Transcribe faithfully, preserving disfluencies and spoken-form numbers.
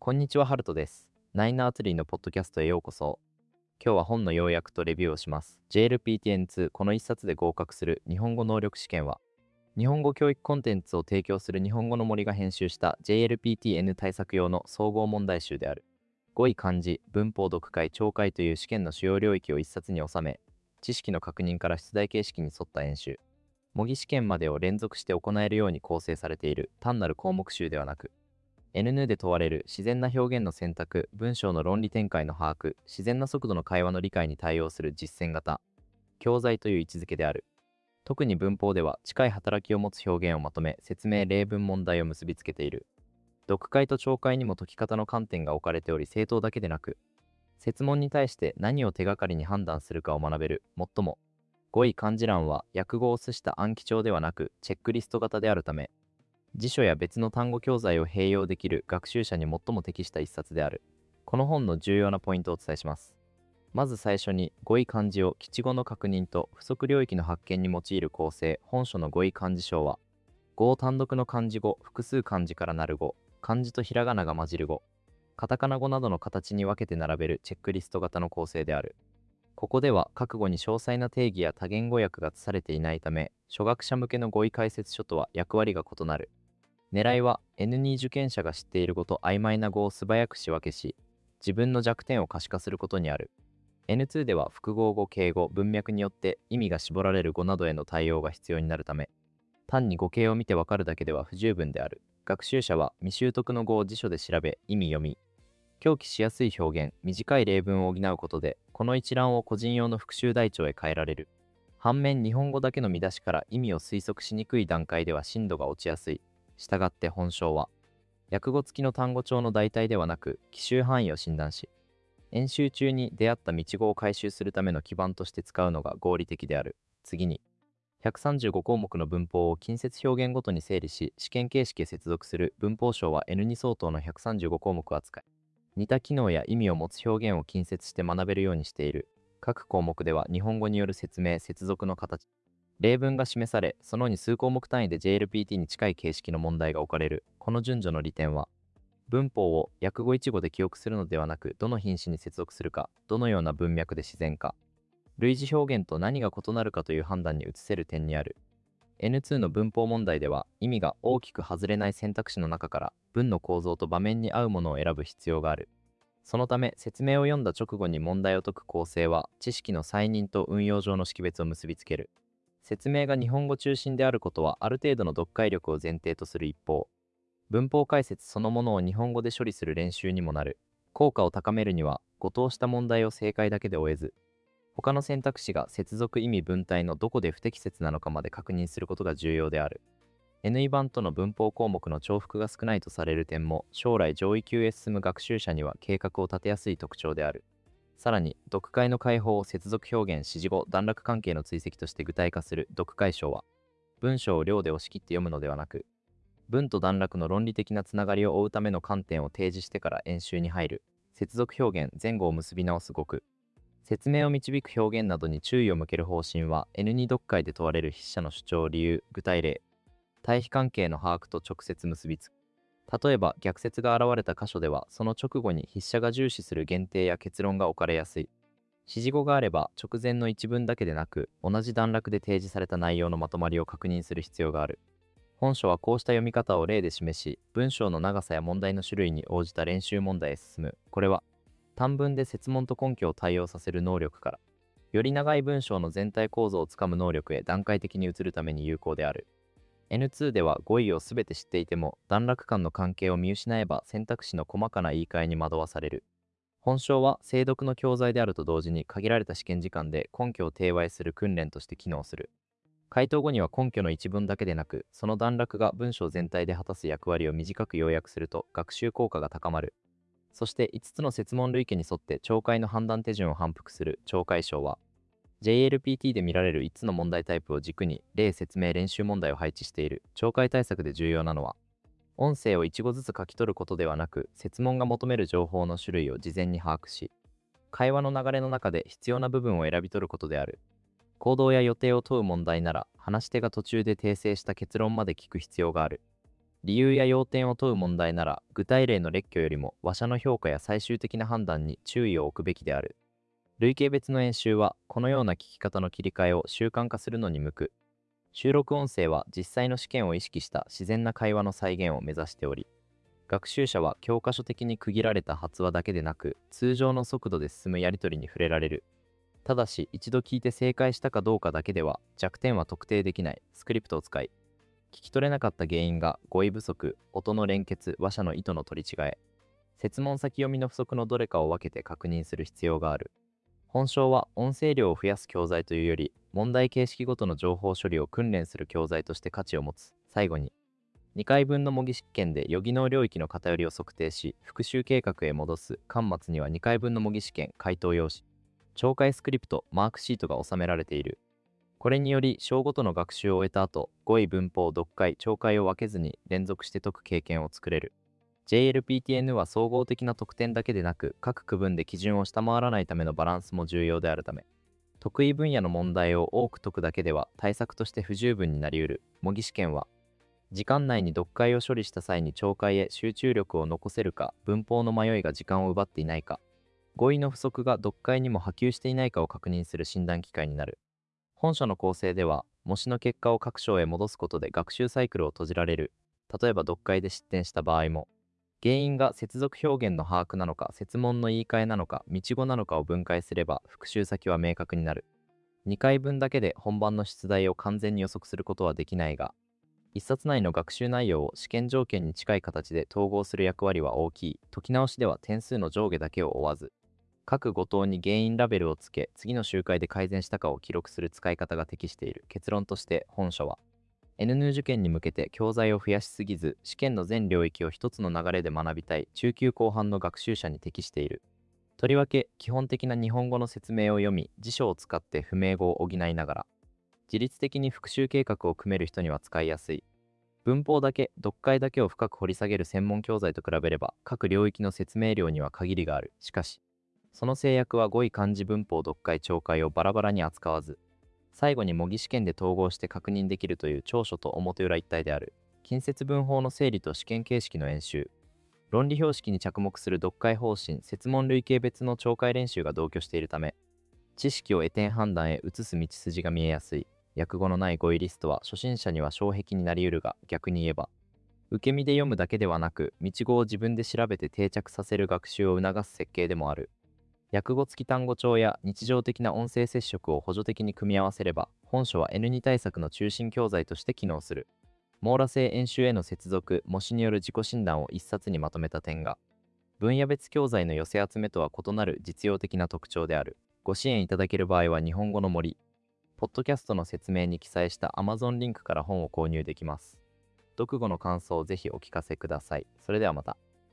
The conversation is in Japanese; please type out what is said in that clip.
こんにちは、ハルトです。ナインアーツリーのポッドキャストへようこそ。今日は本の要約とレビューをします。ジェーエルピーティーエヌツー この一冊で合格する日本語能力試験は、日本語教育コンテンツを提供する日本語の森が編集した ジェーエルピーティーエヌ 対策用の総合問題集である。語彙漢字、文法読解、聴解という試験の主要領域を一冊に収め、知識の確認から出題形式に沿った演習、模擬試験までを連続して行えるように構成されている単なる項目集ではなく、エヌエヌ で問われる自然な表現の選択、文章の論理展開の把握、自然な速度の会話の理解に対応する実践型教材という位置づけである。特に文法では近い働きを持つ表現をまとめ、説明例文問題を結びつけている。読解と聴解にも解き方の観点が置かれており、正答だけでなく、設問に対して何を手がかりに判断するかを学べる。もっとも、語彙漢字欄は訳語を指した暗記帳ではなく、チェックリスト型であるため、辞書や別の単語教材を併用できる学習者に最も適した一冊である。この本の重要なポイントをお伝えします。まず最初に、語彙漢字を基地語の確認と不足領域の発見に用いる構成。本書の語彙漢字章は、語を単独の漢字語、複数漢字からなる語、漢字とひらがなが混じる語、カタカナ語などの形に分けて並べるチェックリスト型の構成である。ここでは各語に詳細な定義や多言語訳がされていないため、初学者向けの語彙解説書とは役割が異なる。狙いは エヌツー 受験者が知っている語と曖昧な語を素早く仕分けし、自分の弱点を可視化することにある。エヌツー では複合語、敬語、文脈によって意味が絞られる語などへの対応が必要になるため、単に語形を見てわかるだけでは不十分である。学習者は未習得の語を辞書で調べ、意味読み、狂気しやすい表現、短い例文を補うことで、この一覧を個人用の復習台帳へ変えられる。反面、日本語だけの見出しから意味を推測しにくい段階では深度が落ちやすい。したがって本章は、訳語付きの単語帳の代替ではなく、奇襲範囲を診断し、演習中に出会った道語を回収するための基盤として使うのが合理的である。次に、ひゃくさんじゅうご項目の文法を近接表現ごとに整理し、試験形式へ接続する文法章は エヌツー 相当のひゃくさんじゅうご項目を扱い、似た機能や意味を持つ表現を近接して学べるようにしている。各項目では日本語による説明、接続の形、例文が示され、そのに数項目単位で ジェーエルピーティー に近い形式の問題が置かれる。この順序の利点は、文法を訳語一語で記憶するのではなく、どの品詞に接続するか、どのような文脈で自然か、類似表現と何が異なるかという判断に移せる点にある。エヌツー の文法問題では、意味が大きく外れない選択肢の中から、文の構造と場面に合うものを選ぶ必要がある。そのため、説明を読んだ直後に問題を解く構成は、知識の再認と運用上の識別を結びつける。説明が日本語中心であることはある程度の読解力を前提とする一方、文法解説そのものを日本語で処理する練習にもなる。効果を高めるには、誤答した問題を正解だけで終えず、他の選択肢が接続意味文体のどこで不適切なのかまで確認することが重要である。エヌイー 版との文法項目の重複が少ないとされる点も、将来上位級へ進む学習者には計画を立てやすい特徴である。さらに、読解の解放を接続表現、指示語、段落関係の追跡として具体化する読解章は、文章を量で押し切って読むのではなく、文と段落の論理的なつながりを追うための観点を提示してから演習に入る。接続表現、前後を結び直す語句、説明を導く表現などに注意を向ける方針は、エヌツー 読解で問われる筆者の主張、理由、具体例、対比関係の把握と直接結びつく。例えば、逆説が現れた箇所では、その直後に筆者が重視する限定や結論が置かれやすい。指示語があれば、直前の一文だけでなく、同じ段落で提示された内容のまとまりを確認する必要がある。本書はこうした読み方を例で示し、文章の長さや問題の種類に応じた練習問題へ進む。これは、短文で設問と根拠を対応させる能力から、より長い文章の全体構造をつかむ能力へ段階的に移るために有効である。エヌツー では語彙をすべて知っていても、段落間の関係を見失えば選択肢の細かな言い換えに惑わされる。本章は精読の教材であると同時に限られた試験時間で根拠を定位する訓練として機能する。回答後には根拠の一文だけでなく、その段落が文章全体で果たす役割を短く要約すると学習効果が高まる。そしていつつの設問類型に沿って聴解の判断手順を反復する聴解章は、ジェーエルピーティー で見られるいつつの問題タイプを軸に例説明練習問題を配置している。聴解対策で重要なのは、音声をいち語ずつ書き取ることではなく、設問が求める情報の種類を事前に把握し、会話の流れの中で必要な部分を選び取ることである。行動や予定を問う問題なら、話し手が途中で訂正した結論まで聞く必要がある。 理由や要点を問う問題なら、具体例の列挙よりも話者の評価や最終的な判断に注意を置くべきである。類型別の演習は、このような聞き方の切り替えを習慣化するのに向く。収録音声は実際の試験を意識した自然な会話の再現を目指しており、学習者は教科書的に区切られた発話だけでなく、通常の速度で進むやり取りに触れられる。ただし、一度聞いて正解したかどうかだけでは弱点は特定できないスクリプトを使い、聞き取れなかった原因が語彙不足、音の連結、話者の意図の取り違え、設問先読みの不足のどれかを分けて確認する必要がある。本章は音声量を増やす教材というより、問題形式ごとの情報処理を訓練する教材として価値を持つ。最後に、にかいぶんの模擬試験で予技能領域の偏りを測定し、復習計画へ戻す。巻末にはにかいぶんの模擬試験、回答用紙、懲戒スクリプト、マークシートが収められている。これにより、章ごとの学習を終えた後、語彙文法、読解、聴解を分けずに連続して解く経験を作れる。ジェイエルピーティーエヌ は総合的な得点だけでなく、各区分で基準を下回らないためのバランスも重要であるため、得意分野の問題を多く解くだけでは対策として不十分になりうる。模擬試験は、時間内に読解を処理した際に聴解へ集中力を残せるか、文法の迷いが時間を奪っていないか、語彙の不足が読解にも波及していないかを確認する診断機会になる。本書の構成では、模試の結果を各章へ戻すことで学習サイクルを閉じられる。例えば読解で失点した場合も、原因が接続表現の把握なのか、設問の言い換えなのか、道語なのかを分解すれば復習先は明確になる。にかいぶんだけで本番の出題を完全に予測することはできないが、一冊内の学習内容を試験条件に近い形で統合する役割は大きい。解き直しでは点数の上下だけを追わず、各語頭に原因ラベルをつけ、次の周回で改善したかを記録する使い方が適している。結論として本書は、エヌエヌ 受験に向けて教材を増やしすぎず、試験の全領域を一つの流れで学びたい中級後半の学習者に適している。とりわけ、基本的な日本語の説明を読み、辞書を使って不明語を補いながら、自律的に復習計画を組める人には使いやすい。文法だけ、読解だけを深く掘り下げる専門教材と比べれば、各領域の説明量には限りがある。しかし、その制約は語彙漢字文法読解聴解をバラバラに扱わず、最後に模擬試験で統合して確認できるという長所と表裏一体である。近接文法の整理と試験形式の演習、論理標識に着目する読解方針、設問類型別の聴解練習が同居しているため、知識を得点判断へ移す道筋が見えやすい。訳語のない語彙リストは初心者には障壁になりうるが、逆に言えば、受け身で読むだけではなく、道語を自分で調べて定着させる学習を促す設計でもある。訳語付き単語帳や日常的な音声接触を補助的に組み合わせれば、本書は エヌツー 対策の中心教材として機能する。網羅性演習への接続、模試による自己診断を一冊にまとめた点が、分野別教材の寄せ集めとは異なる実用的な特徴である。ご支援いただける場合は日本語の森、ポッドキャストの説明に記載した Amazon リンクから本を購入できます。読後の感想をぜひお聞かせください。それではまた。